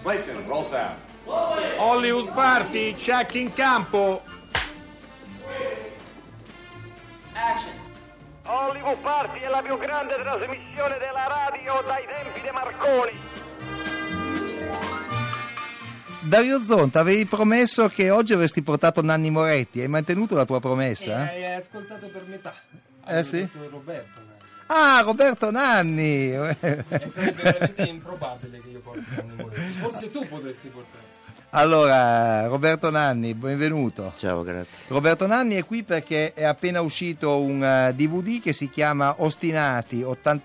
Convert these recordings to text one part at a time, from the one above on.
Clayton, roll sound. Hollywood Party, check in campo. Action. Hollywood Party è la più grande trasmissione della radio dai tempi di Marconi. Dario Zonta, avevi promesso che oggi avresti portato Nanni Moretti, hai mantenuto la tua promessa? Hai ascoltato per metà. Sì? Detto Roberto Nanni. Ah, Roberto Nanni! Sarebbe veramente improbabile che io porti Nanni Moretti. Forse tu potresti portare. Allora, Roberto Nanni, benvenuto. Ciao, grazie. Roberto Nanni è qui perché è appena uscito un DVD che si chiama Ostinati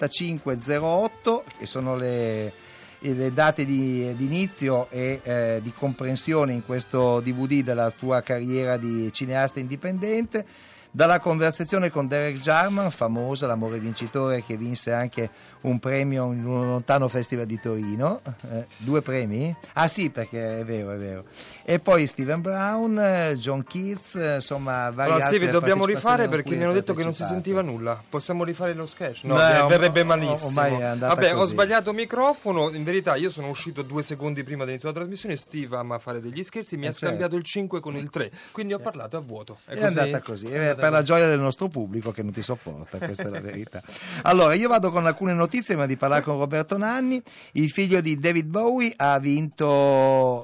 8508, che sono le date di inizio e di comprensione in questo DVD della tua carriera di cineasta indipendente. Dalla conversazione con Derek Jarman, famosa, l'amore vincitore, che vinse anche un premio in un lontano festival di Torino. 2 premi? Ah sì, perché è vero. E poi Steven Brown, John Keats, insomma vari Allora, altri. Steve, dobbiamo rifare perché mi hanno detto che non si sentiva nulla. Possiamo rifare lo sketch? No, No, verrebbe malissimo. ormai è andata Vabbè, così. ho sbagliato microfono. In verità io sono uscito 2 secondi prima dell'inizio della trasmissione. Steve ama a fare degli scherzi, mi ha scambiato il 5 con il 3. Quindi ho parlato a vuoto. È andata così, per la gioia del nostro pubblico che non ti sopporta, questa è la verità. Allora, io vado con alcune notizie prima di parlare con Roberto Nanni. Il figlio di David Bowie ha vinto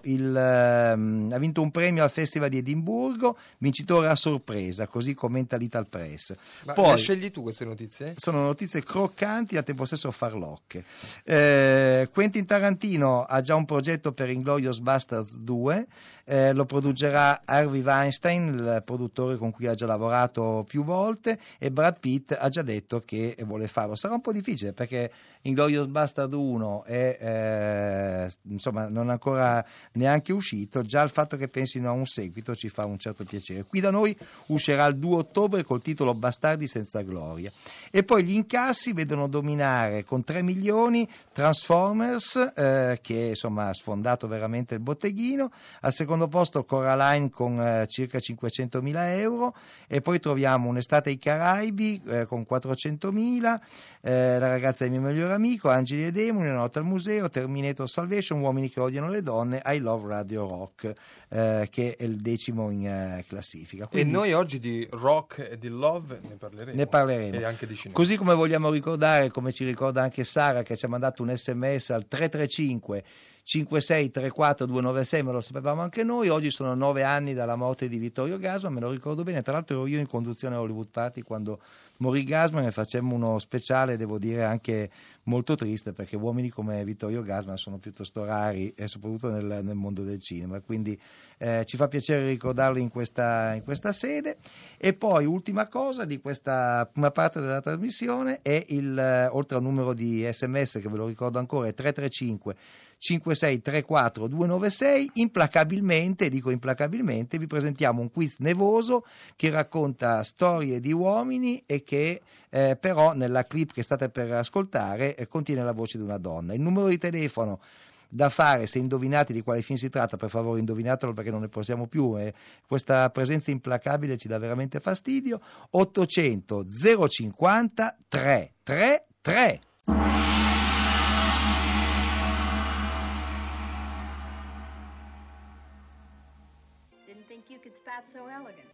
un premio al Festival di Edimburgo, vincitore a sorpresa, così commenta l'Ital Press. Ma Poi le scegli tu queste notizie? sono notizie croccanti e al tempo stesso farlocche. Quentin Tarantino ha già un progetto per Inglourious Basterds 2, lo produrrà Harvey Weinstein, il produttore con cui ha già lavorato più volte, e Brad Pitt ha già detto che vuole farlo. Sarà un po' difficile perché Inglourious Basterds 1 è insomma non è ancora neanche uscito, già il fatto che pensino a un seguito ci fa un certo piacere. Qui da noi uscirà il 2 ottobre col titolo Bastardi senza gloria. E poi gli incassi vedono dominare con 3 milioni Transformers, che insomma ha sfondato veramente il botteghino. Al secondo posto Coraline con circa 500.000 euro, e poi troviamo Un'estate ai Caraibi con 400.000, La ragazza del mio migliore amico, Angeli e Demoni, Una notte al museo, Terminator Salvation, Uomini che odiano le donne, I Love Radio Rock, che è il 10° in classifica. Quindi, E noi oggi di rock e di love ne parleremo. E anche di cinema. Così come vogliamo ricordare, come ci ricorda anche Sara, che ci ha mandato un SMS al 335 5634 296, me lo sapevamo anche noi. Oggi sono 9 anni dalla morte di Vittorio Gassman, me lo ricordo bene. Tra l'altro ero io in conduzione a Hollywood Party quando morì Gassman, e facemmo uno speciale, devo dire anche molto triste, perché uomini come Vittorio Gassman sono piuttosto rari, e soprattutto nel mondo del cinema, quindi ci fa piacere ricordarli in questa sede. E poi ultima cosa di questa prima parte della trasmissione è oltre al numero di SMS che ve lo ricordo ancora, è 335 5634 296. Implacabilmente vi presentiamo un quiz nevoso che racconta storie di uomini e che però nella clip che state per ascoltare contiene la voce di una donna. Il numero di telefono da fare, se indovinate di quale film si tratta, per favore indovinatelo perché non ne possiamo più, questa presenza implacabile ci dà veramente fastidio. 800 050 333. Didn't think you could spat so elegant.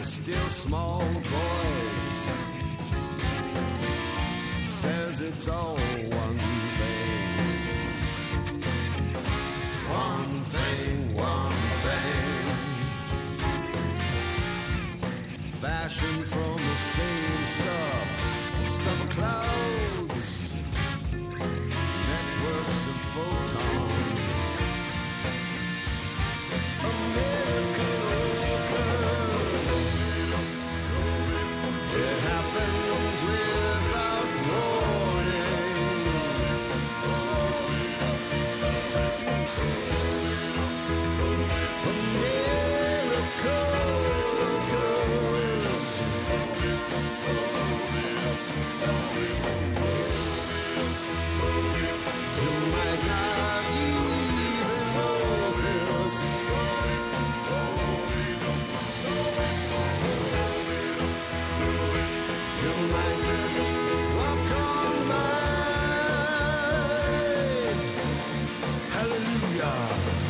a still small voice says it's all one thing. One thing, one thing. Fashioned from the same stuff of clouds, networks of photons. It happens without warning. A miracle occurs. You might not even notice. You might just walk on by. Hallelujah.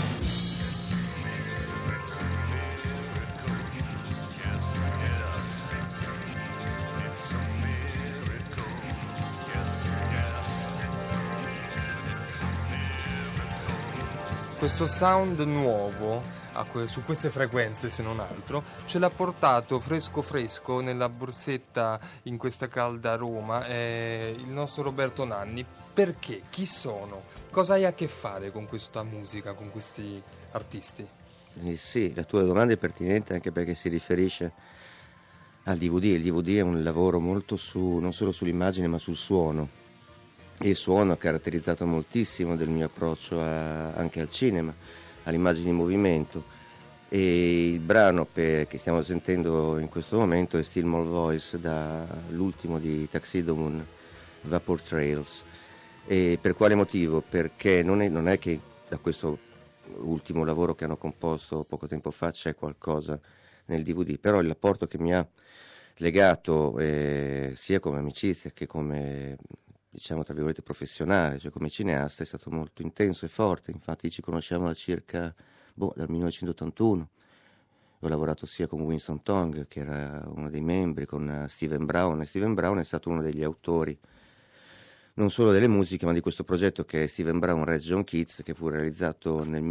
It's a miracle. Yes, yes. It's a miracle. Yes, yes. It's a miracle. Questo sound nuovo su queste frequenze, se non altro, ce l'ha portato fresco fresco nella borsetta in questa calda Roma il nostro Roberto Nanni. Perché? Chi sono? Cosa hai a che fare con questa musica, con questi artisti? Sì, la tua domanda è pertinente anche perché si riferisce al DVD. Il DVD è un lavoro molto non solo sull'immagine ma sul suono. E il suono ha caratterizzato moltissimo del mio approccio anche al cinema, all'immagine in movimento. E il brano che stiamo sentendo in questo momento è Still More Voice, dall'ultimo di Tuxedo Moon, Vapor Trails. E per quale motivo? Perché non è che da questo ultimo lavoro che hanno composto poco tempo fa c'è qualcosa nel DVD, però il rapporto che mi ha legato sia come amicizia che come, diciamo tra virgolette, professionale, cioè come cineasta, è stato molto intenso e forte. Infatti ci conosciamo da circa dal 1981. Ho lavorato sia con Winston Tong, che era uno dei membri, con Steven Brown, e Steven Brown è stato uno degli autori non solo delle musiche ma di questo progetto che è Steven Brown Res John Kids, che fu realizzato nel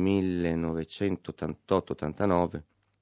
1988-89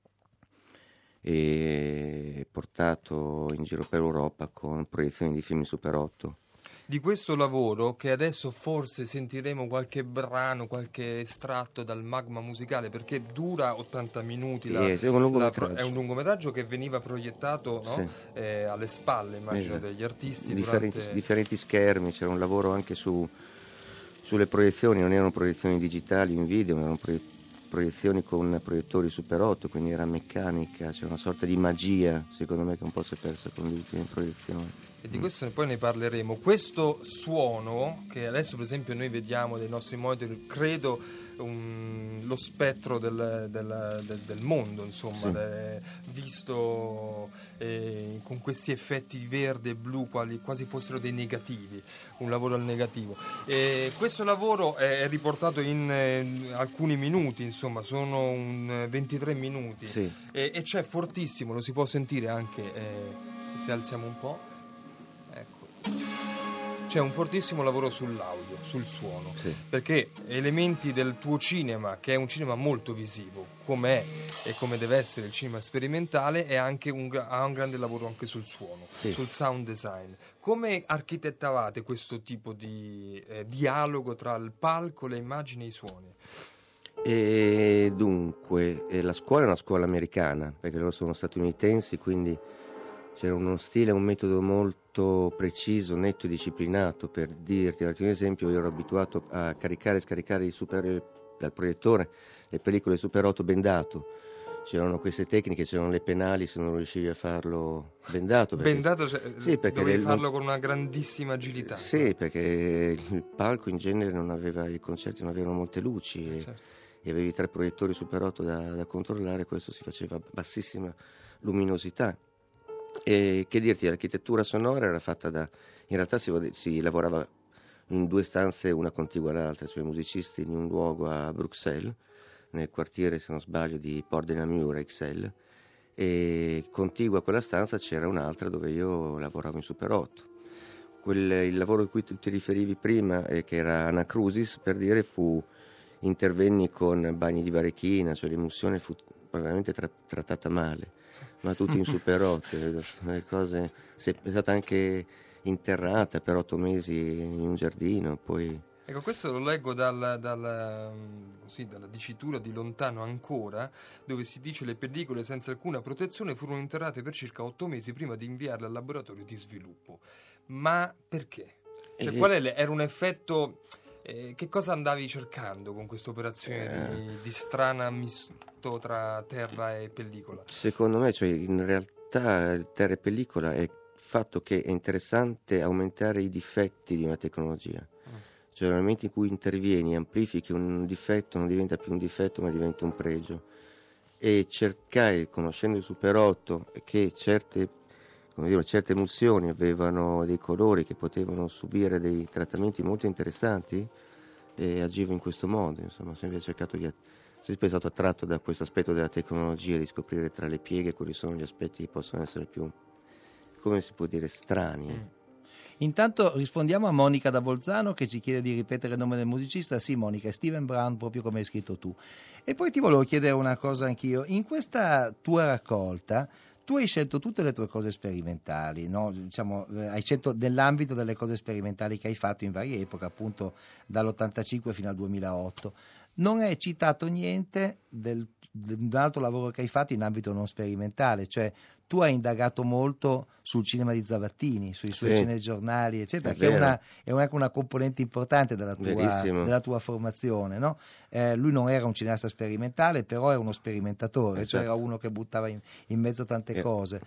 e portato in giro per Europa con proiezioni di film Super 8. Di questo lavoro, che adesso forse sentiremo qualche brano, qualche estratto dal magma musicale, perché dura 80 minuti. È un lungometraggio. È un lungometraggio che veniva proiettato, no? Sì. Alle spalle, immagino, Esatto. degli artisti. Differenti schermi, c'era un lavoro anche sulle proiezioni, non erano proiezioni digitali in video, ma erano proiezioni con proiettori Super 8, quindi era meccanica, c'è una sorta di magia, secondo me, che un po' si è persa con le ultime proiezioni. E di questo poi ne parleremo. Questo suono, che adesso per esempio noi vediamo dai nostri monitor, credo lo spettro del mondo, insomma, sì. Visto con questi effetti verde e blu quasi fossero dei negativi, un lavoro al negativo. Questo lavoro è riportato in alcuni minuti, insomma, sono 23 minuti, sì. E c'è fortissimo, lo si può sentire anche se alziamo un po'. C'è un fortissimo lavoro sull'audio, sul suono, sì. Perché elementi del tuo cinema, che è un cinema molto visivo, come è e come deve essere il cinema sperimentale, è anche ha un grande lavoro anche sul suono, sì. Sul sound design. Come architettavate questo tipo di dialogo tra il palco, le immagini e i suoni? E dunque, la scuola è una scuola americana, perché loro sono statunitensi, quindi c'era uno stile, un metodo molto preciso, netto e disciplinato. Per dirti un esempio, io ero abituato a caricare e scaricare dal proiettore le pellicole Super 8 bendato. C'erano queste tecniche, c'erano le penali se non riuscivi a farlo bendato. Bendato, sì, perché dovevi farlo con una grandissima agilità. Sì, perché il palco in genere non aveva, i concerti non avevano molte luci, certo. E avevi 3 proiettori Super 8 da controllare, questo si faceva a bassissima luminosità. E che dirti, l'architettura sonora era fatta in realtà si lavorava in 2 stanze, una contigua all'altra, cioè i musicisti in un luogo a Bruxelles, nel quartiere, se non sbaglio, di Port de Namur, Ixelles, e contigua a quella stanza c'era un'altra dove io lavoravo in Super 8. Il lavoro a cui tu ti riferivi prima, che era anacrusis, per dire, intervenni con bagni di varechina, cioè l'emulsione fu veramente trattata male, ma tutti in Super 8, le cose, è stata anche interrata per 8 mesi in un giardino, poi... Ecco, questo lo leggo dalla dicitura di Lontano Ancora, dove si dice: le pellicole senza alcuna protezione furono interrate per circa 8 mesi prima di inviarle al laboratorio di sviluppo. Ma perché? Cioè, era un effetto... che cosa andavi cercando con questa operazione di strana misto tra terra e pellicola? Secondo me, cioè, in realtà terra e pellicola è il fatto che è interessante aumentare i difetti di una tecnologia. Cioè, nel momento in cui intervieni, amplifichi un difetto, non diventa più un difetto ma diventa un pregio. E cercare, conoscendo il Super 8, che certe emulsioni avevano dei colori che potevano subire dei trattamenti molto interessanti, e agivo in questo modo. Insomma, ho sempre stato attratto da questo aspetto della tecnologia, di scoprire tra le pieghe quali sono gli aspetti che possono essere più, come si può dire, strani. Intanto rispondiamo a Monica da Bolzano, che ci chiede di ripetere il nome del musicista. Sì, Monica, è Steven Brown, proprio come hai scritto tu. E poi ti volevo chiedere una cosa anch'io. In questa tua raccolta tu hai scelto tutte le tue cose sperimentali, no? Diciamo, hai scelto nell'ambito delle cose sperimentali che hai fatto in varie epoche, appunto dall'85 fino al 2008. Non hai citato niente d'un altro lavoro che hai fatto in ambito non sperimentale, cioè tu hai indagato molto sul cinema di Zavattini, sui suoi cinegiornali, eccetera, che è anche una componente importante della tua formazione, no? Lui non era un cineasta sperimentale, però era uno sperimentatore, cioè era uno che buttava in mezzo tante cose.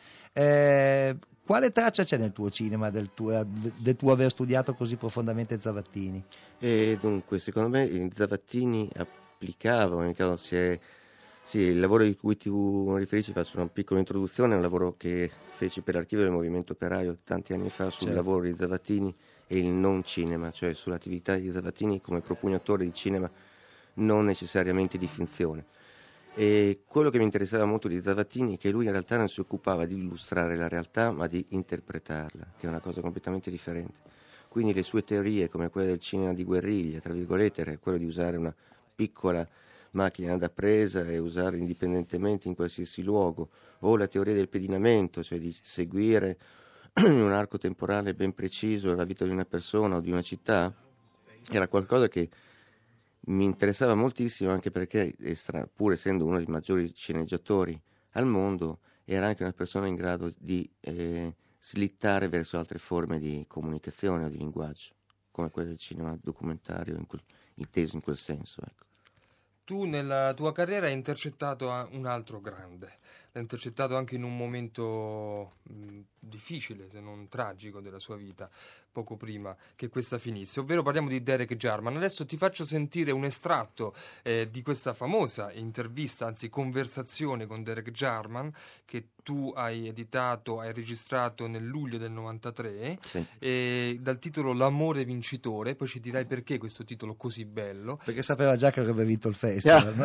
Quale traccia c'è nel tuo cinema del tuo aver studiato così profondamente Zavattini? Dunque, secondo me Zavattini applicava, nel caso sì, il lavoro di cui tu riferisci, faccio una piccola introduzione, è un lavoro che feci per l'archivio del Movimento Operaio tanti anni fa sul lavoro di Zavattini e il non cinema, cioè sull'attività di Zavattini come propugnatore di cinema, non necessariamente di finzione. E quello che mi interessava molto di Zavattini è che lui in realtà non si occupava di illustrare la realtà, ma di interpretarla, che è una cosa completamente differente. Quindi le sue teorie, come quelle del cinema di guerriglia, tra virgolette, era quello di usare una piccola macchina da presa e usare indipendentemente in qualsiasi luogo, o la teoria del pedinamento, cioè di seguire in un arco temporale ben preciso la vita di una persona o di una città, era qualcosa che mi interessava moltissimo, anche perché pur essendo uno dei maggiori sceneggiatori al mondo, era anche una persona in grado di slittare verso altre forme di comunicazione o di linguaggio, come quello del cinema documentario inteso in quel senso, ecco. Tu nella tua carriera hai intercettato un altro grande, l'hai intercettato anche in un momento difficile, se non tragico, della sua vita, poco prima che questa finisse, ovvero parliamo di Derek Jarman. Adesso ti faccio sentire un estratto di questa famosa intervista, anzi conversazione con Derek Jarman, che tu hai editato, hai registrato nel luglio del 93, dal titolo L'amore vincitore. Poi ci dirai perché questo titolo così bello. Perché sapeva già che avrebbe vinto il festival,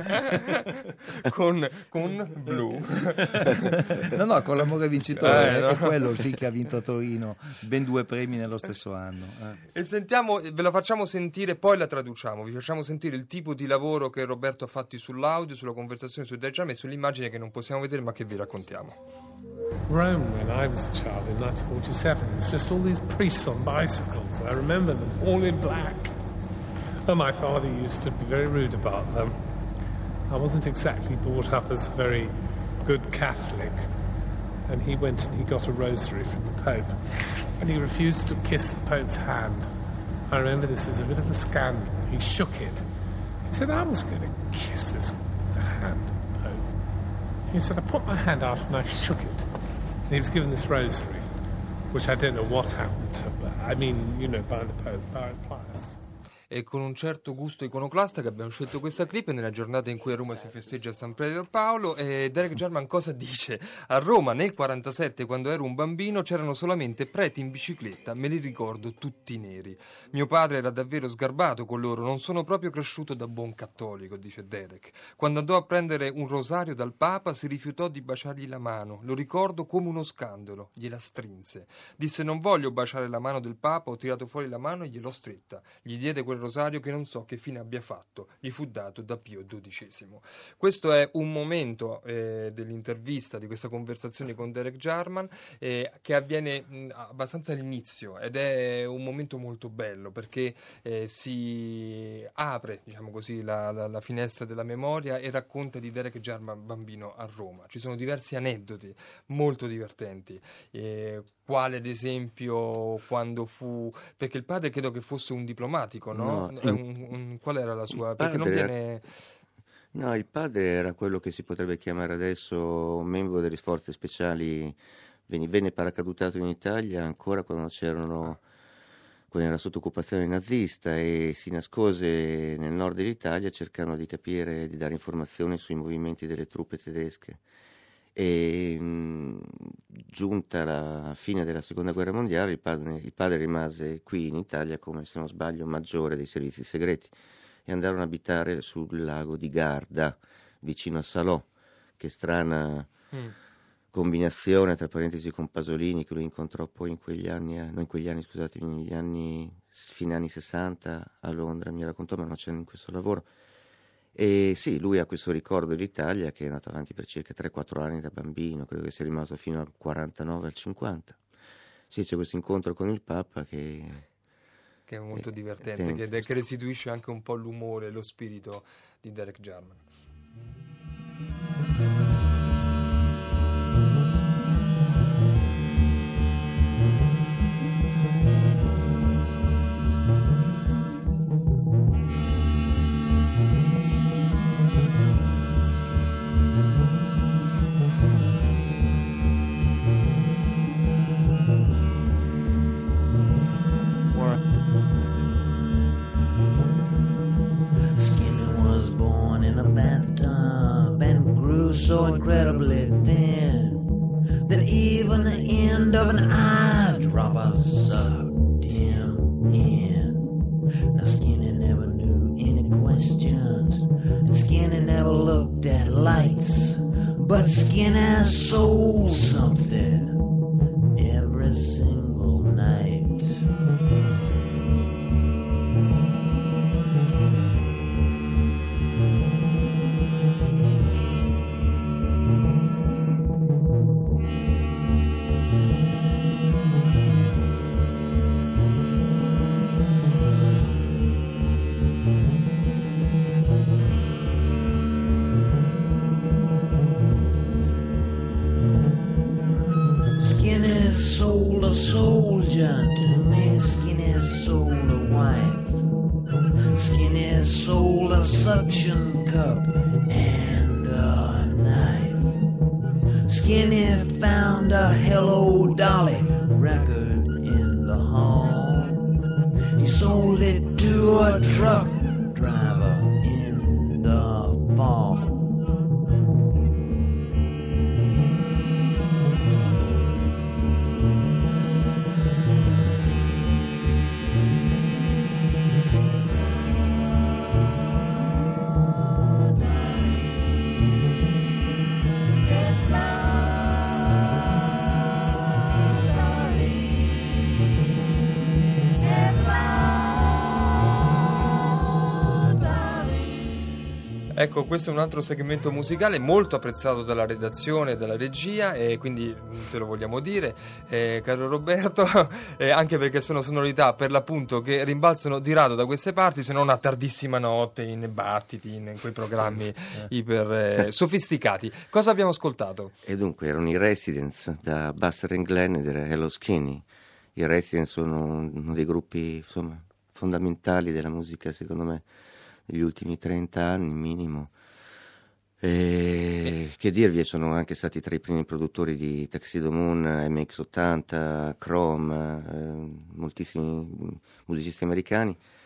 no? con Blue. No, con L'amore vincitore, è quello il film che ha vinto a Torino, ben 2 premi nello stesso anno. E sentiamo, ve la facciamo sentire, poi la traduciamo, vi facciamo sentire il tipo di lavoro che Roberto ha fatto sull'audio, sulla conversazione, sul diagramma e sull'immagine che non possiamo vedere ma che vi raccontiamo. Rome, when I was a child in 1947, was just all these priests on bicycles. I remember them all in black. And my father used to be very rude about them. I wasn't exactly brought up as a very good Catholic. And he went and he got a rosary from the Pope. And he refused to kiss the Pope's hand. I remember this as a bit of a scandal. He shook it. He said, I was going to kiss the hand of the Pope. He said, I put my hand out and I shook it. And he was given this rosary, which I don't know what happened to, but I mean, by the Pope, by Pius. e con un certo gusto iconoclasta che abbiamo scelto questa clip nella giornata in cui a Roma si festeggia San Pietro Paolo. E Derek Jarman cosa dice? A Roma nel 47, quando ero un bambino, c'erano solamente preti in bicicletta, me li ricordo tutti neri. Mio padre era davvero sgarbato con loro, non sono proprio cresciuto da buon cattolico, dice Derek. Quando andò a prendere un rosario dal Papa si rifiutò di baciargli la mano, lo ricordo come uno scandalo, gliela strinse. Disse: non voglio baciare la mano del Papa, ho tirato fuori la mano e gliel'ho stretta. Gli diede quel rosario che non so che fine abbia fatto, gli fu dato da Pio XII. Questo è un momento dell'intervista, di questa conversazione con Derek Jarman, che avviene abbastanza all'inizio, ed è un momento molto bello perché si apre, diciamo così, la finestra della memoria e racconta di Derek Jarman bambino a Roma. Ci sono diversi aneddoti molto divertenti, quale ad esempio quando fu, perché il padre credo che fosse un diplomatico, no? Qual era la sua, perché non viene... No, il padre era quello che si potrebbe chiamare adesso membro delle forze speciali, venne paracadutato in Italia ancora quando era sotto occupazione nazista, e si nascose nel nord dell'Italia cercando di capire, di dare informazioni sui movimenti delle truppe tedesche. E giunta la fine della seconda guerra mondiale il padre rimase qui in Italia come, se non sbaglio, maggiore dei servizi segreti, e andarono ad abitare sul lago di Garda vicino a Salò. Che strana combinazione, tra parentesi, con Pasolini, che lui incontrò poi fine anni 60 a Londra, mi raccontò, ma non c'è in questo lavoro. E sì, lui ha questo ricordo dell'Italia che è andato avanti per circa 3-4 anni da bambino, credo che sia rimasto fino al 49, al 50. Sì, c'è questo incontro con il Papa che è molto divertente, che restituisce anche un po' l'umore e lo spirito di Derek Jarman. So incredibly thin that even the end of an eyedropper sucked him in. Now Skinny never knew any questions, and Skinny never looked at lights, but Skinny sold something every single night. Skinny sold a soldier to me, Skinny sold a wife, Skinny sold a suction cup and a knife. Skinny found a Hello Dolly record in the hall. He sold it to a truck driver in the fall. Ecco, questo è un altro segmento musicale molto apprezzato dalla redazione e dalla regia, e quindi te lo vogliamo dire, caro Roberto, anche perché sono sonorità per l'appunto che rimbalzano di rado da queste parti, se non a tardissima notte in battiti, in quei programmi iper sofisticati. Cosa abbiamo ascoltato? E dunque erano i Residents da Buster and Glenn ed era Hello Skinny. I Residents sono uno dei gruppi, insomma, fondamentali della musica, secondo me, negli ultimi 30 anni minimo. Che dirvi, sono anche stati tra i primi produttori di Tuxedo Moon, MX80, Chrome, moltissimi musicisti americani,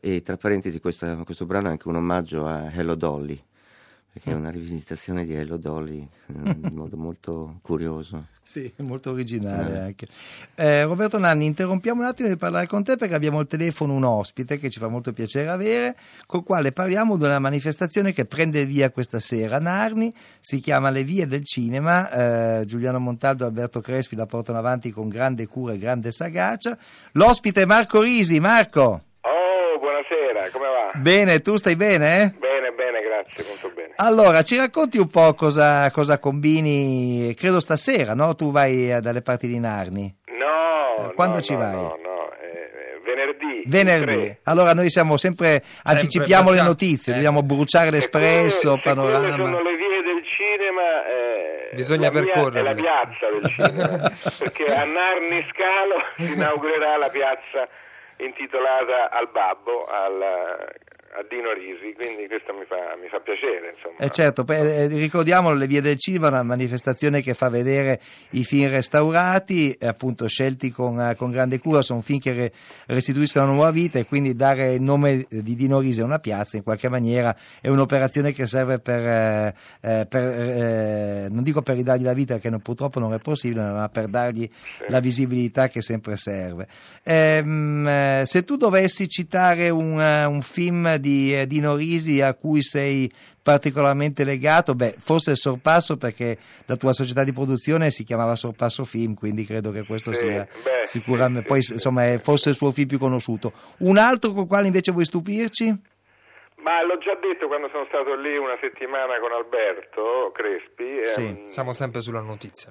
E tra parentesi questo brano è anche un omaggio a Hello Dolly, perché è una rivisitazione di Hello Dolly in modo molto curioso. Sì, molto originale anche. Roberto Nanni, interrompiamo un attimo di parlare con te perché abbiamo al telefono un ospite che ci fa molto piacere avere, col quale parliamo di una manifestazione che prende via questa sera a Narni, si chiama Le Vie del Cinema, Giuliano Montaldo e Alberto Crespi la portano avanti con grande cura e grande sagacia. L'ospite è Marco Risi. Marco! Oh, buonasera, come va? Bene, tu stai bene? Bene, grazie, molto bene. Allora, ci racconti un po' cosa combini, credo stasera, no? Tu vai dalle parti di Narni? No. Quando ci vai? No, venerdì. Venerdì. Allora noi siamo sempre anticipiamo le notizie, dobbiamo bruciare l'Espresso, Panorama. Quelle sono le vie del cinema, bisogna percorrere. È la piazza del cinema, perché a Narni Scalo si inaugurerà la piazza intitolata al babbo, a Dino Risi, quindi questo mi fa piacere, insomma. Certo, ricordiamolo, Le Vie del Cinema, una manifestazione che fa vedere i film restaurati, appunto scelti con grande cura, sono film che restituiscono una nuova vita, e quindi dare il nome di Dino Risi a una piazza in qualche maniera è un'operazione che serve per non dico per ridargli la vita, che purtroppo non è possibile, ma per dargli la visibilità che sempre serve. Se tu dovessi citare un film di Dino Risi a cui sei particolarmente legato, forse il Sorpasso, perché la tua società di produzione si chiamava Sorpasso Film, quindi credo che questo sia sicuramente, poi insomma è forse il suo film più conosciuto. Un altro con quale invece vuoi stupirci? Ma l'ho già detto quando sono stato lì una settimana con Alberto Crespi. Sì. Siamo sempre sulla notizia.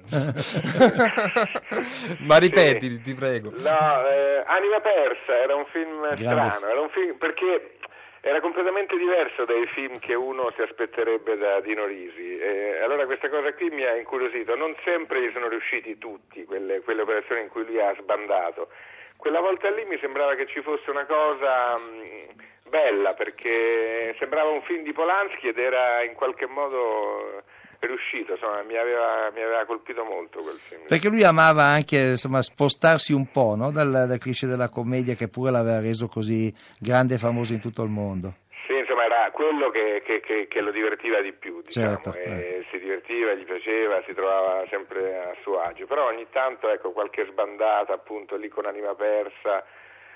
Ma ripeti, ti prego. No, Anima Persa era un film strano, era un film perché era completamente diverso dai film che uno si aspetterebbe da Dino Risi. Allora questa cosa qui mi ha incuriosito. Non sempre gli sono riusciti tutti quelle operazioni in cui lui ha sbandato. Quella volta lì mi sembrava che ci fosse una cosa bella, perché sembrava un film di Polanski ed era in qualche modo riuscito, insomma mi aveva colpito molto quel film. Perché lui amava anche spostarsi un po', no? dal cliché della commedia, che pure l'aveva reso così grande e famoso in tutto il mondo. Sì, insomma era quello che lo divertiva di più, diciamo. Certo, si divertiva, gli piaceva, si trovava sempre a suo agio, però ogni tanto qualche sbandata, appunto lì con Anima Persa,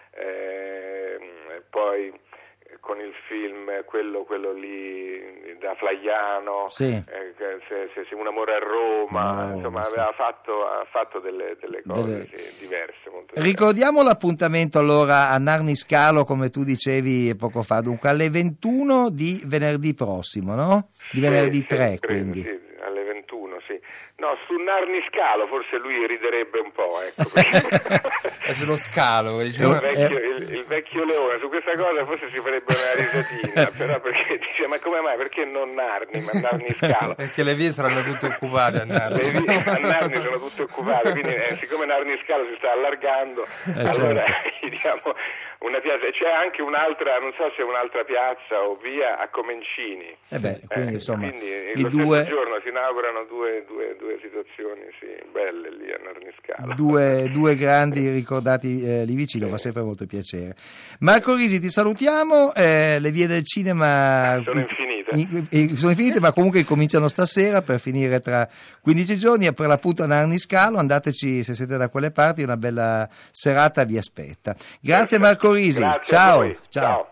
poi con il film quello lì da Flaiano, Un amore a Roma, insomma ha fatto delle cose diverse. Molto Ricordiamo l'appuntamento allora a Narni Scalo, come tu dicevi poco fa, dunque alle 21 di venerdì prossimo, no? Di venerdì 3, quindi. Sì, alle 21, sì. No, su Narni Scalo forse lui riderebbe un po', ecco. È sullo scalo, diciamo. Il vecchio leone, su questa cosa forse si farebbe una risatina, però perché dice, ma come mai, perché non Narni, ma Narni Scalo? Perché le vie saranno tutte occupate a Narni. Le vie a Narni sono tutte occupate, quindi siccome Narni Scalo si sta allargando, allora gli diamo una piazza. E c'è anche un'altra, non so se è un'altra piazza o via, a Comencini. Quindi insomma quindi lo stesso giorno si inaugurano due situazioni belle lì a Narni Scalo. Due grandi ricordati lì vicino, fa sempre molto piacere. Marco Risi, ti salutiamo. Le vie del cinema sono infinite. Sono infinite, ma comunque cominciano stasera per finire tra 15 giorni. E per l'appunto a Narni Scalo, andateci se siete da quelle parti, una bella serata vi aspetta. Grazie Marco Risi. Grazie ciao. Ciao.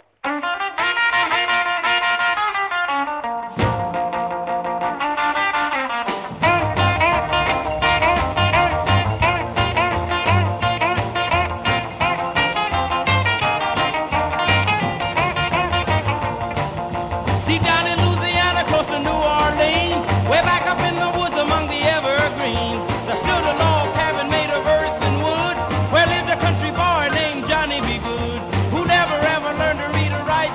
Deep down in Louisiana, close to New Orleans, way back up in the woods among the evergreens, there stood a log cabin made of earth and wood, where lived a country boy named Johnny B. Good, who never ever learned to read or write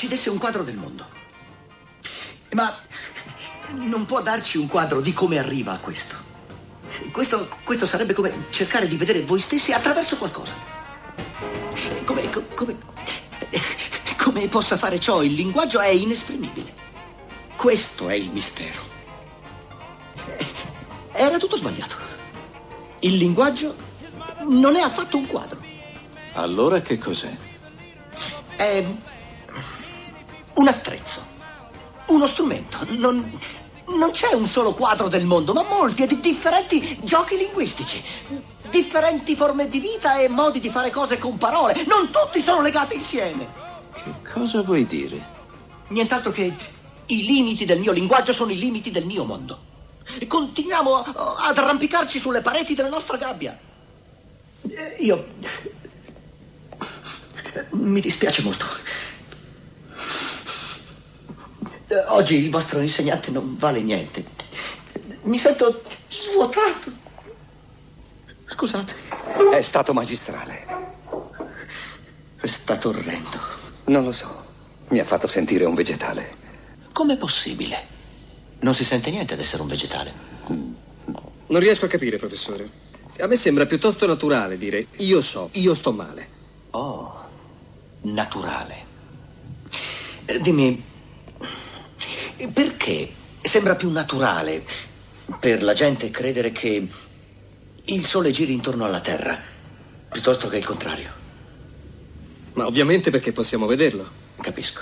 ci desse un quadro del mondo. Ma non può darci un quadro di come arriva a questo. Questo sarebbe come cercare di vedere voi stessi attraverso qualcosa. Come possa fare ciò? Il linguaggio è inesprimibile. Questo è il mistero. Era tutto sbagliato. Il linguaggio non è affatto un quadro. Allora che cos'è? È un attrezzo, uno strumento. Non c'è un solo quadro del mondo, ma molti e di differenti giochi linguistici, differenti forme di vita e modi di fare cose con parole. Non tutti sono legati insieme. Che cosa vuoi dire? Nient'altro che i limiti del mio linguaggio sono i limiti del mio mondo. E continuiamo ad arrampicarci sulle pareti della nostra gabbia. Io... mi dispiace molto. Oggi il vostro insegnante non vale niente. Mi sento svuotato. Scusate. È stato magistrale. È stato orrendo. Non lo so. Mi ha fatto sentire un vegetale. Com'è possibile? Non si sente niente ad essere un vegetale. Non riesco a capire, professore. A me sembra piuttosto naturale dire io sto male. Oh, naturale. Dimmi, perché sembra più naturale per la gente credere che il Sole giri intorno alla Terra piuttosto che il contrario? Ma ovviamente perché possiamo vederlo. Capisco.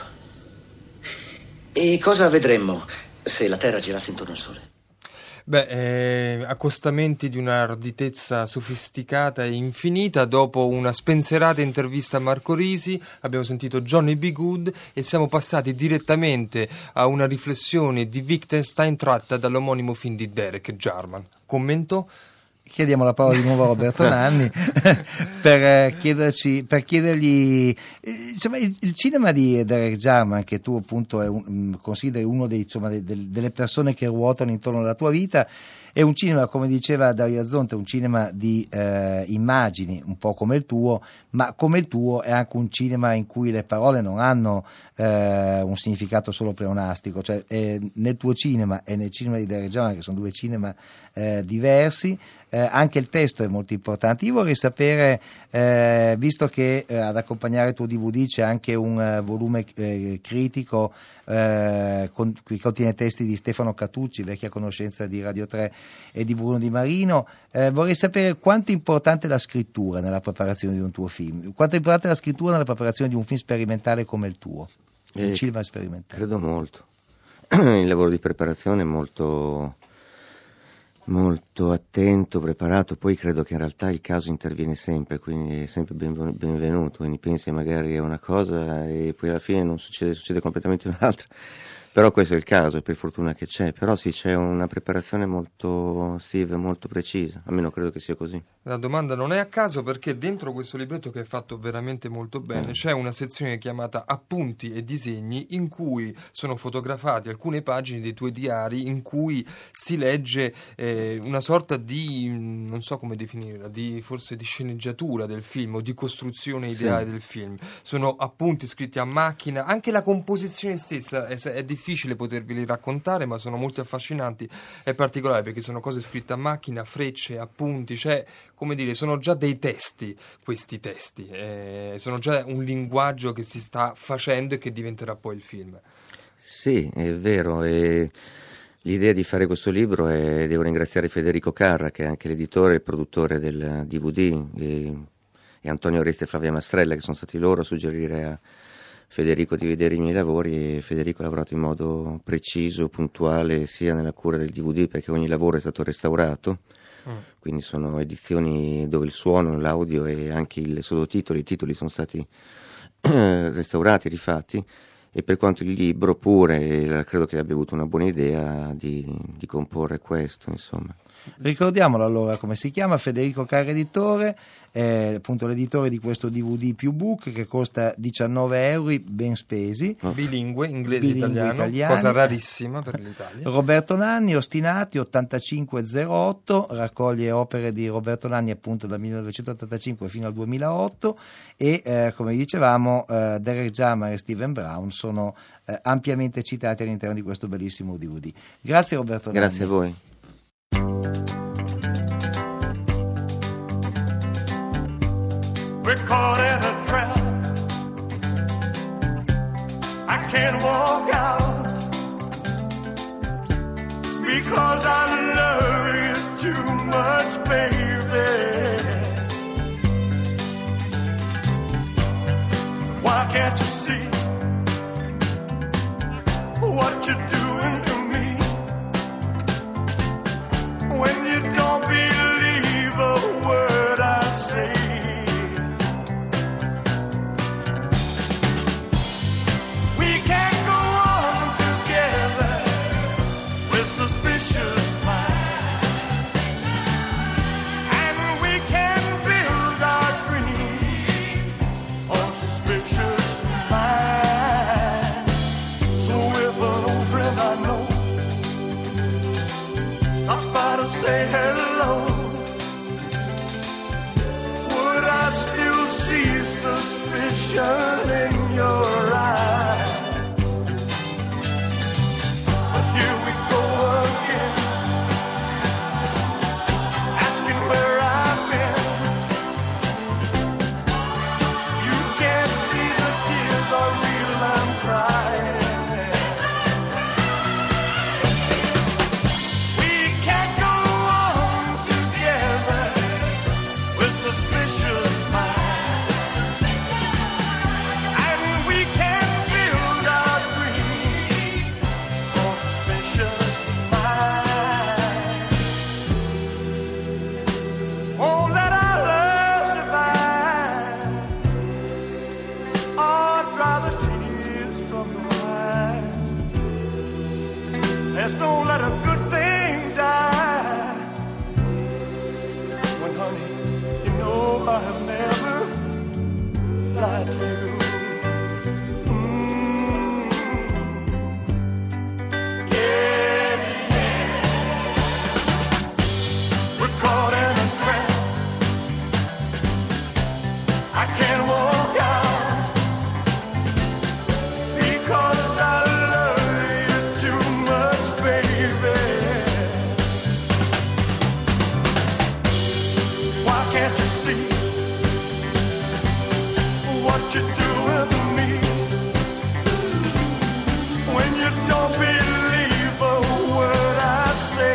E cosa vedremmo se la Terra girasse intorno al Sole? Accostamenti di un'arditezza sofisticata e infinita. Dopo una spensierata intervista a Marco Risi abbiamo sentito Johnny B. Good e siamo passati direttamente a una riflessione di Wittgenstein tratta dall'omonimo film di Derek Jarman. Commento? Chiediamo la parola di nuovo a Roberto Nanni per chiedergli insomma, il cinema di Derek Jarman, che tu appunto consideri uno delle persone che ruotano intorno alla tua vita, è un cinema, come diceva Dario Azzonte, un cinema di immagini, un po' come il tuo, ma come il tuo è anche un cinema in cui le parole non hanno un significato solo pleonastico, cioè nel tuo cinema e nel cinema di Derek Jarman, che sono due cinema diversi, anche il testo è molto importante. Io vorrei sapere, visto che ad accompagnare il tuo DVD c'è anche un volume critico che contiene testi di Stefano Catucci, vecchia conoscenza di Radio 3, e di Bruno Di Marino, vorrei sapere quanto è importante la scrittura nella preparazione di un tuo film, quanto è importante la scrittura nella preparazione di un film sperimentale come il tuo, un cinema sperimentale. Credo molto. Il lavoro di preparazione è molto attento, preparato. Poi credo che in realtà il caso interviene sempre, quindi è sempre benvenuto. Quindi pensi magari a una cosa e poi alla fine non succede completamente un'altra. Però questo è il caso, e per fortuna che c'è. Però sì, c'è una preparazione molto precisa, almeno credo che sia così. La domanda non è a caso, perché dentro questo libretto, che è fatto veramente molto bene, c'è una sezione chiamata Appunti e disegni, in cui sono fotografate alcune pagine dei tuoi diari, in cui si legge una sorta di, non so come definirla, forse di sceneggiatura del film o di costruzione ideale del film. Sono appunti scritti a macchina, anche la composizione stessa è difficile poterveli raccontare, ma sono molto affascinanti e particolari, perché sono cose scritte a macchina, frecce, appunti, cioè, come dire, sono già dei testi, questi testi, sono già un linguaggio che si sta facendo e che diventerà poi il film. Sì, è vero, e l'idea di fare questo libro devo ringraziare Federico Carra, che è anche l'editore e il produttore del DVD, e Antonio Oresti e Flavia Mastrella, che sono stati loro a suggerire a Federico di vedere i miei lavori, e Federico ha lavorato in modo preciso, puntuale, sia nella cura del DVD, perché ogni lavoro è stato restaurato, quindi sono edizioni dove il suono, l'audio e anche i titoli sono stati restaurati, rifatti, e per quanto il libro pure, credo che abbia avuto una buona idea di comporre questo, insomma. Ricordiamolo allora come si chiama: Federico Carra editore, appunto l'editore di questo DVD più book, che costa 19 euro ben spesi, bilingue, inglese-italiano, cosa rarissima per l'Italia. Roberto Nanni, Ostinati 8508, raccoglie opere di Roberto Nanni appunto dal 1985 fino al 2008 e come dicevamo Derek Jemer e Steven Brown sono ampiamente citati all'interno di questo bellissimo DVD. Grazie Roberto Nanni. Grazie a voi. We're caught in a trap. I can't walk out because I love you too much, baby. Why can't you see what you're doing to me when you don't believe a word I say? Suspicious minds, and we can build our dreams on suspicious minds. So if an old friend I know stops by to say hello, would I still see suspicion in your eyes? Don't let a good thing die. When, honey, you know I have never lied to you. Yeah, yeah. We're caught in a trap. I can't walk out because I love you too much, baby. Why can't you see what you're doing to me when you don't believe a word I say?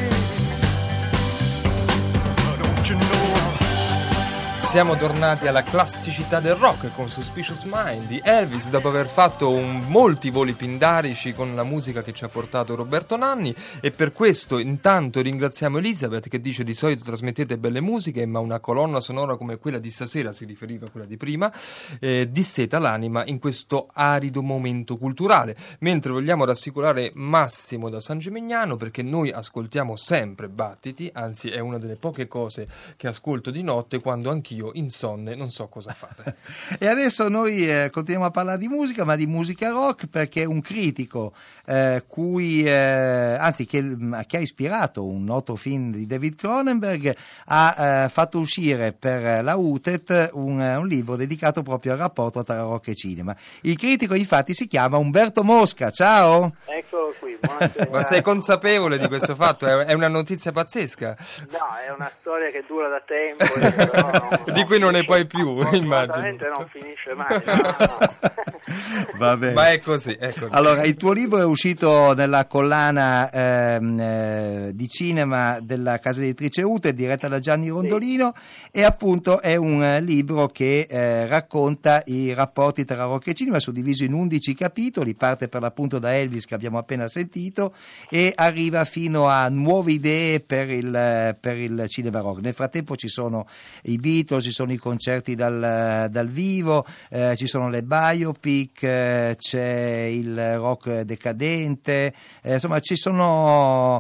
Don't you know? Siamo tornati alla classicità del rock con Suspicious Mind di Elvis, dopo aver fatto molti voli pindarici con la musica che ci ha portato Roberto Nanni, e per questo intanto ringraziamo Elizabeth che dice: di solito trasmettete belle musiche, ma una colonna sonora come quella di stasera, si riferiva a quella di prima, disseta l'anima in questo arido momento culturale, mentre vogliamo rassicurare Massimo da San Gimignano perché noi ascoltiamo sempre Battiti, anzi è una delle poche cose che ascolto di notte quando anch'io insonne non so cosa fare. E adesso noi continuiamo a parlare di musica, ma di musica rock, perché un critico che ha ispirato un noto film di David Cronenberg ha fatto uscire per la UTET un libro dedicato proprio al rapporto tra rock e cinema. Il critico infatti si chiama Umberto Mosca. Ciao! Eccolo qui, buonasera. Ma sei consapevole di questo fatto? È una notizia pazzesca. No, è una storia che dura da tempo, però di cui non ne puoi più, immagino. Non finisce mai. No. Va bene. Ma è così. Allora, il tuo libro è uscito nella collana di cinema della casa editrice UTE, diretta da Gianni Rondolino, e appunto è un libro che racconta i rapporti tra rock e cinema, suddiviso in 11 capitoli, parte per l'appunto da Elvis che abbiamo appena sentito e arriva fino a nuove idee per il cinema rock. Nel frattempo ci sono i Beatles, ci sono i concerti dal vivo, ci sono le biopic, c'è il rock decadente, insomma ci sono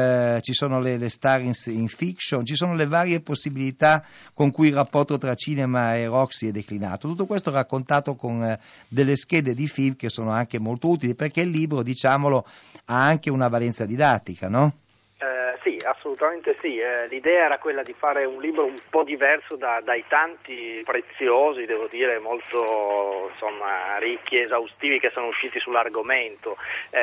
le star in fiction, ci sono le varie possibilità con cui il rapporto tra cinema e rock si è declinato. Tutto questo raccontato con delle schede di film che sono anche molto utili, perché il libro, diciamolo, ha anche una valenza didattica, no? Sì, assolutamente sì. L'idea era quella di fare un libro un po' diverso dai tanti preziosi, devo dire, molto ricchi e esaustivi che sono usciti sull'argomento.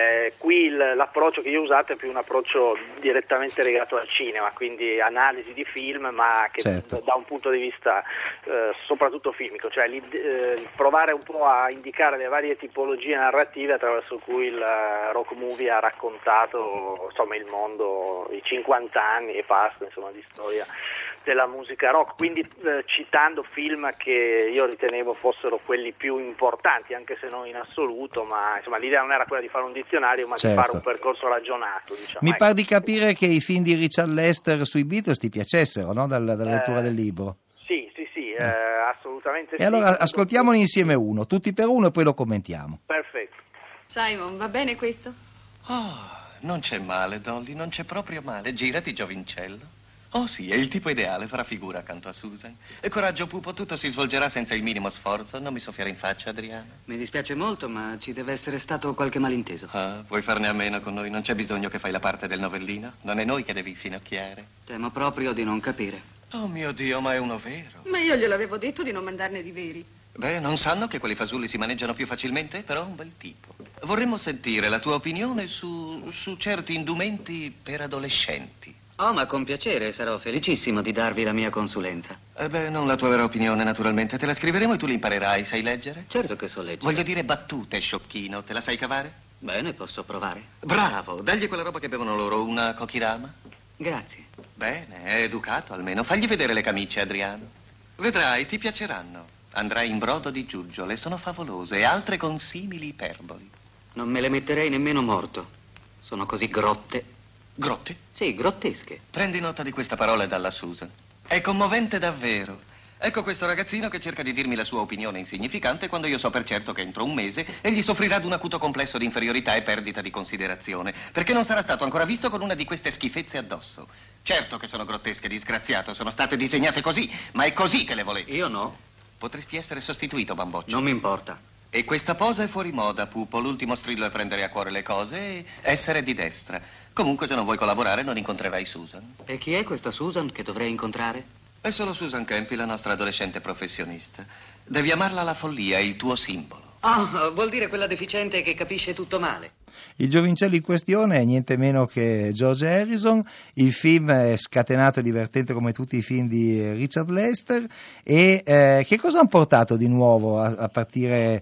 Qui l'approccio che io ho usato è più un approccio direttamente legato al cinema, quindi analisi di film, ma che da un punto di vista soprattutto filmico, cioè provare un po' a indicare le varie tipologie narrative attraverso cui il rock movie ha raccontato il mondo, i 50 anni e basta, di storia della musica rock, quindi citando film che io ritenevo fossero quelli più importanti, anche se non in assoluto, ma l'idea non era quella di fare un dizionario, ma di fare un percorso ragionato. Mi pare di capire che i film di Richard Lester sui Beatles ti piacessero, no? dalla lettura del libro. Sì, assolutamente sì. E allora ascoltiamone insieme uno, tutti per uno, e poi lo commentiamo. Perfetto. Simon, va bene questo? Oh, non c'è male, Dolly, non c'è proprio male. Girati, giovincello. Oh sì, è il tipo ideale, farà figura accanto a Susan. E coraggio, pupo, tutto si svolgerà senza il minimo sforzo. Non mi soffiare in faccia, Adriana. Mi dispiace molto, ma ci deve essere stato qualche malinteso. Ah, vuoi farne a meno con noi? Non c'è bisogno che fai la parte del novellino. Non è noi che devi finocchiare. Temo proprio di non capire. Oh mio Dio, ma è uno vero. Ma io gliel'avevo detto di non mandarne di veri. Beh, non sanno che quei fasulli si maneggiano più facilmente? Però è un bel tipo. Vorremmo sentire la tua opinione su certi indumenti per adolescenti. Oh, ma con piacere, sarò felicissimo di darvi la mia consulenza. Non la tua vera opinione, naturalmente. Te la scriveremo e tu la imparerai. Sai leggere? Certo che so leggere. Voglio dire battute, sciocchino. Te la sai cavare? Bene, posso provare. Bravo, dagli quella roba che bevono loro, una Kokirama. Grazie. Bene, è educato almeno. Fagli vedere le camicie, Adriano. Vedrai, ti piaceranno. Andrai in brodo di giuggiole, sono favolose, e altre con simili iperboli. Non me le metterei nemmeno morto. Sono così grotte. Grotte? Sì, grottesche. Prendi nota di questa parola dalla Susan. È commovente davvero. Ecco questo ragazzino che cerca di dirmi la sua opinione insignificante quando io so per certo che entro un mese egli soffrirà di un acuto complesso di inferiorità e perdita di considerazione, perché non sarà stato ancora visto con una di queste schifezze addosso. Certo che sono grottesche, disgraziato, sono state disegnate così, ma è così che le volete. Io no. Potresti essere sostituito, bamboccio. Non mi importa. E questa posa è fuori moda, pupo. L'ultimo strillo è prendere a cuore le cose e essere di destra. Comunque, se non vuoi collaborare, non incontrerai Susan. E chi è questa Susan che dovrei incontrare? È solo Susan Campy, la nostra adolescente professionista. Devi amarla alla follia, è il tuo simbolo. Ah, vuol dire quella deficiente che capisce tutto male. Il giovincello in questione è niente meno che George Harrison. Il film è scatenato e divertente come tutti i film di Richard Lester. E che cosa hanno portato di nuovo a partire,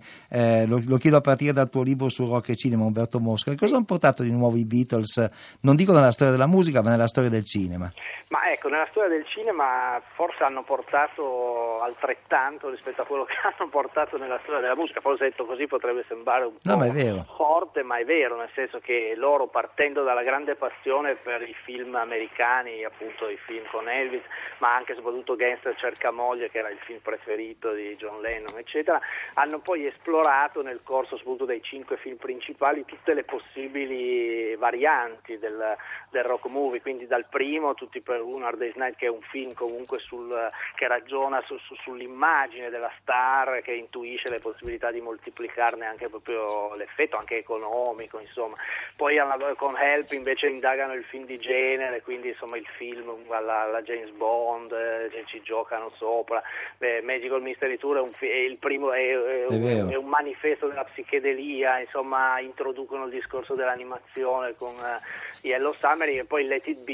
lo chiedo a partire dal tuo libro su rock e cinema, Umberto Mosca, che cosa hanno portato di nuovo i Beatles, non dico nella storia della musica ma nella storia del cinema? Ma ecco, nella storia del cinema forse hanno portato altrettanto rispetto a quello che hanno portato nella storia della musica. Forse detto così potrebbe sembrare un po' forte, ma è vero, nel senso che loro, partendo dalla grande passione per i film americani, appunto i film con Elvis, ma anche e soprattutto Gangster cerca moglie, che era il film preferito di John Lennon, eccetera, hanno poi esplorato nel corso soprattutto dei 5 film principali tutte le possibili varianti del rock movie, quindi dal primo, Tutti per uno, Hard Day's Night, che è un film comunque che ragiona sull'immagine della star, che intuisce le possibilità di moltiplicarne anche proprio l'effetto, anche economico, insomma. Poi con Help invece indagano il film di genere, quindi insomma il film alla James Bond, ci giocano sopra. Magical Mystery Tour il primo è un manifesto della psichedelia, insomma introducono il discorso dell'animazione con Yellow Summer, e poi Let It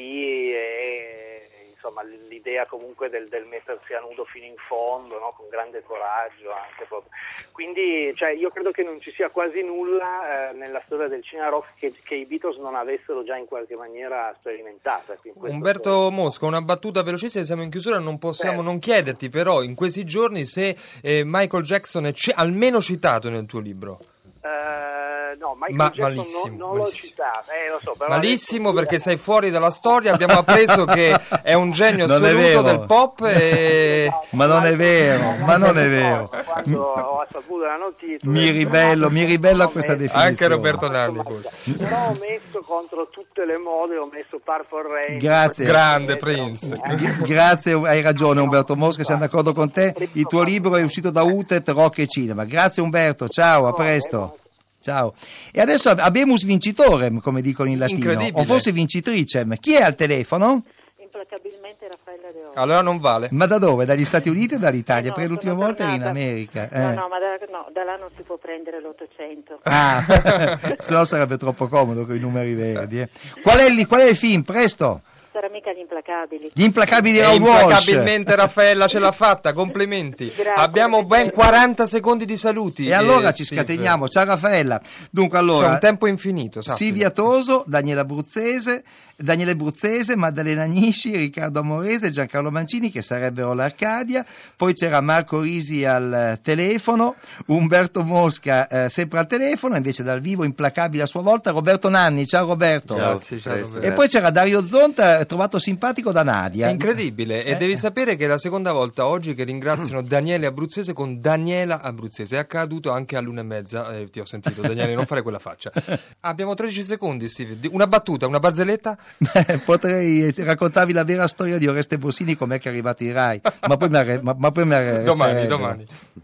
Be insomma l'idea comunque del mettersi a nudo fino in fondo, no? Con grande coraggio anche proprio. Quindi io credo che non ci sia quasi nulla nella storia del cinema rock che i Beatles non avessero già in qualche maniera sperimentato. Umberto Mosca, una battuta velocissima, siamo in chiusura, non possiamo non chiederti però in questi giorni se Michael Jackson è almeno citato nel tuo libro. no, Michael Jackson malissimo, non l'ho citato, lo so, però malissimo perché sei fuori dalla storia, abbiamo appreso che è un genio assoluto del pop ma non è vero, quando ho saputo la notizia mi ribello a questa definizione. Anche Roberto Nanni però ho messo contro tutte le mode, ho messo Purple Rain. Grazie, grande Prince. Grazie, hai ragione Umberto Mosca, siamo d'accordo con te. Il tuo libro è uscito da UTET, Rock e Cinema. Grazie Umberto, ciao, a presto. Ciao. E adesso abbiamo vincitorem, come dicono in latino, o forse vincitricem. Chi è al telefono? Implacabilmente Raffaella De Oro. Allora non vale. Ma da dove? Dagli Stati Uniti o dall'Italia? No, perché l'ultima volta eri in America. No, ma da là non si può prendere l'800. Se no sarebbe troppo comodo con i numeri verdi. Qual è il film? Presto! Sarà mica Gli Implacabili. Gli Implacabili di Raoul Walsh. Implacabilmente Raffaella ce l'ha fatta, complimenti. Abbiamo ben 40 secondi di saluti. E allora ci scateniamo. Ciao Raffaella. Dunque allora, c'è un tempo infinito. Silvia Toso, Daniele Bruzzese, Maddalena Agnisci, Riccardo Amorese, Giancarlo Mancini che sarebbero l'Arcadia, poi c'era Marco Risi al telefono, Umberto Mosca sempre al telefono, invece dal vivo implacabile a sua volta Roberto Nanni. Ciao Roberto. Grazie, ciao Roberto. E poi c'era Dario Zonta, trovato simpatico da Nadia. È incredibile, e devi sapere che è la seconda volta oggi che ringraziano Daniele Abruzzese con Daniela Abruzzese. È accaduto anche all'1:30, ti ho sentito Daniele, non fare quella faccia. Abbiamo 13 secondi, Steve. Una battuta, una barzelletta? Potrei raccontarvi la vera storia di Oreste Bossini, com'è che è arrivato in Rai, ma poi mi domani.